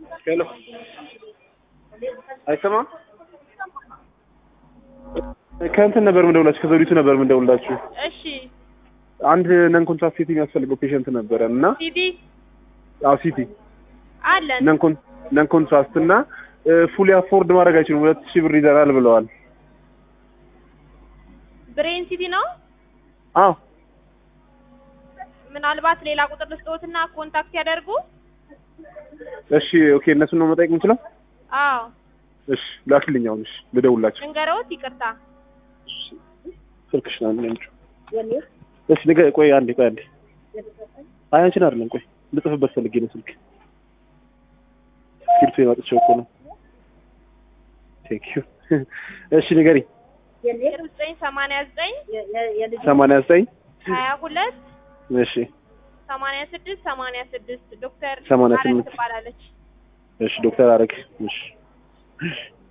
ሄሎ አይሰማም? ከእንትን ነበር የምንደውላችሁ ከዘውዲቱ ነበር የምንደውላችሁ። እሺ አንድ ነን ኮንትራሴፕቲቭ የሚያስፈልገው ፔሸንት ነበረ እና ሲዲ ሲቲ አለን ነን ኮንትራስት እና ፉሊ አፎርድ ማድረግ አይችሉም 2000 ብር ይዘራል ብለዋል። ብሬን ሲቲ ነው። አዎ ምናልባት ሌላ ቁጥር ልስጥዎትና ኮንታክት ያደርጉ። እሺ ኦኬ እነሱን ነው መጠየቅ የምችለው? አዎ እሺ ላክልኝ አሁን። እሺ ልደውላችሁ። እንገረውት ይቅርታ ስልክሽ ነው እንዴ? እሺ ቆይ አንዴ አይ አንቺን አይደለም ቆይ ልጽፍበት ፈልጌ ነው ስልክ ስልክ የማጥቼው እኮ ነው። ቴንክ ዩ እሺ ንገሪኝ። 89 22 እሺ 86 ዶክተር 88 ትባላለች። እሺ ዶክተር አረግ እሺ